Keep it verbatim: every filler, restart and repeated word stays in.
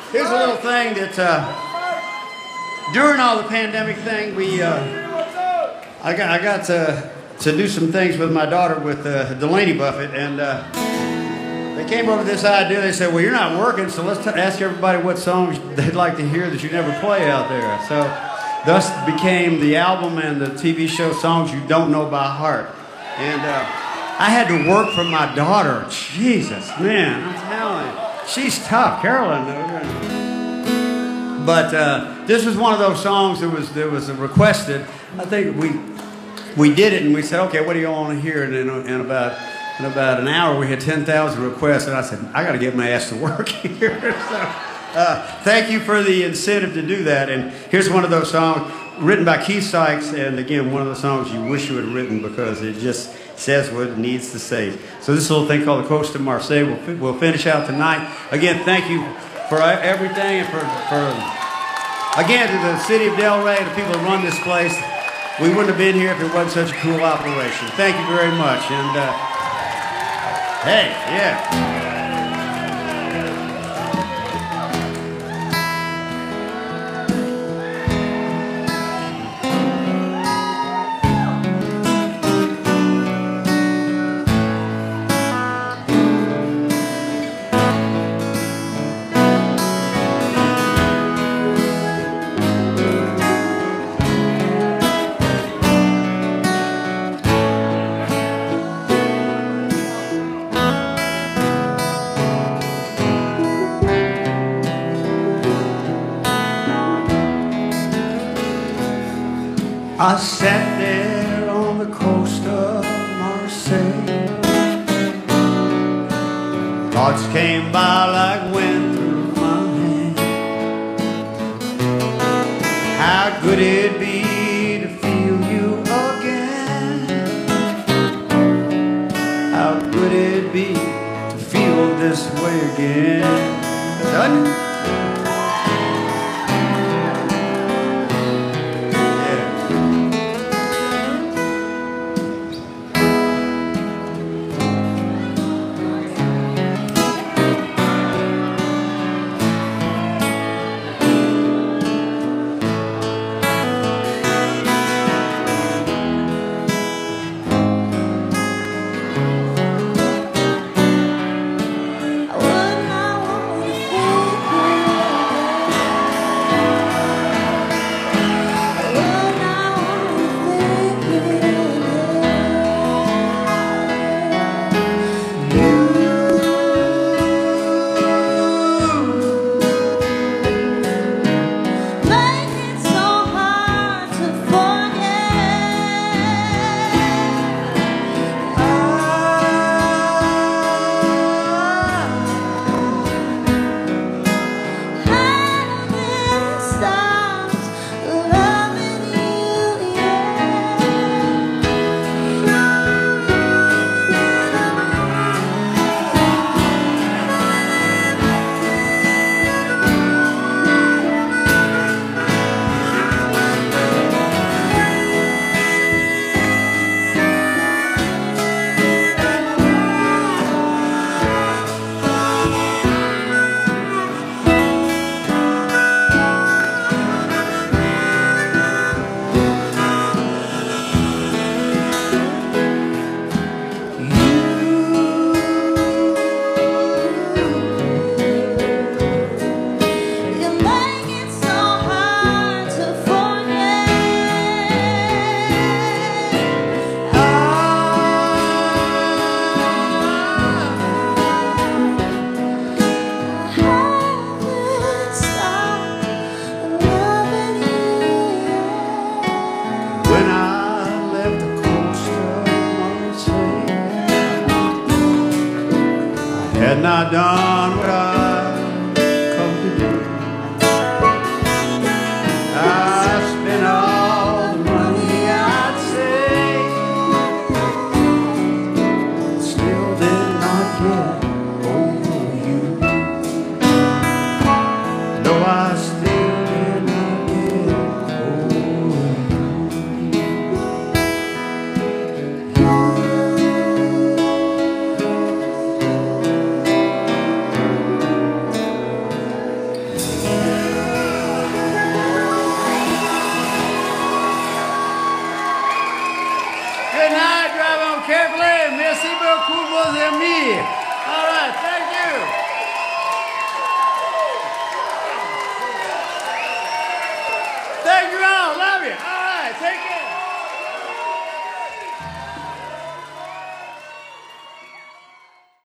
Here's a little thing that uh, during all the pandemic thing, we uh, I got I got to to do some things with my daughter with uh, Delaney Buffett, and uh, they came up with this idea. They said, "Well, you're not working, so let's t- ask everybody what songs they'd like to hear that you never play out there." So, thus became the album and the T V show Songs You Don't Know by Heart, and uh, I had to work for my daughter. Jesus, man, I'm telling you. She's tough, Carolyn. But uh, this was one of those songs that was that was requested. I think we we did it, and we said, okay, what do you want to hear? And in, in about in about an hour, we had ten thousand requests, and I said, I got to get my ass to work here. so, uh, thank you for the incentive to do that. And here's one of those songs written by Keith Sykes, and again, one of the songs you wish you had written because it just says what it needs to say. So this little thing called the Coast of Marseille will fi- we'll finish out tonight. Again, thank you for everything, and for, for again to the city of Delray, the people that run this place. We wouldn't have been here if it wasn't such a cool operation. Thank you very much. And uh, hey, yeah. I sat there on the coast of Marseille. Thoughts came by like wind through my hand. How good it'd be to feel you again. How good it'd be to feel this way again. Done? Had not done what I've come to do. I spent all the money I'd saved, still did not get over you. No, I still did not get over you. Kevin, merci beaucoup, vos amis. All right.